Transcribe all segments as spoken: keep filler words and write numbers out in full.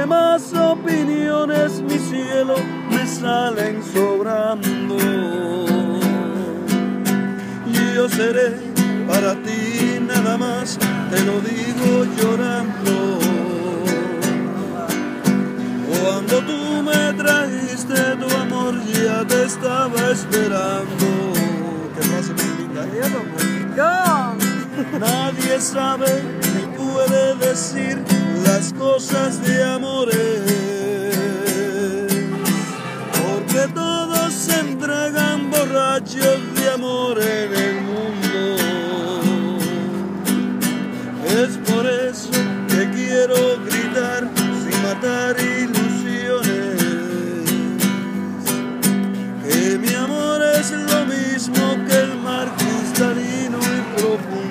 demás opiniones, mi cielo, me salen sobrando. Y yo seré para ti nada más, te lo digo llorando. Cuando tú me trajiste tu amor, ya te estaba esperando. ¿Qué pasa, mi linda? Nadie sabe ni puede decir las cosas de amores, porque todos se entregan borrachos de amor en el mundo. Es por eso que quiero gritar sin matar ilusiones, que mi amor es lo mismo que el mar cristalino y profundo.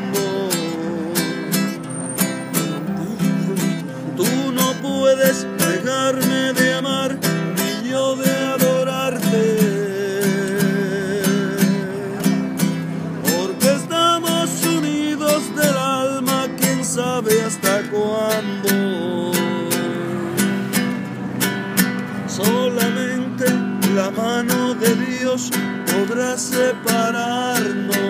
Tú no puedes dejarme de amar, ni yo de adorarte, porque estamos unidos del alma, quién sabe hasta cuándo. Solamente la mano de Dios podrá separarnos.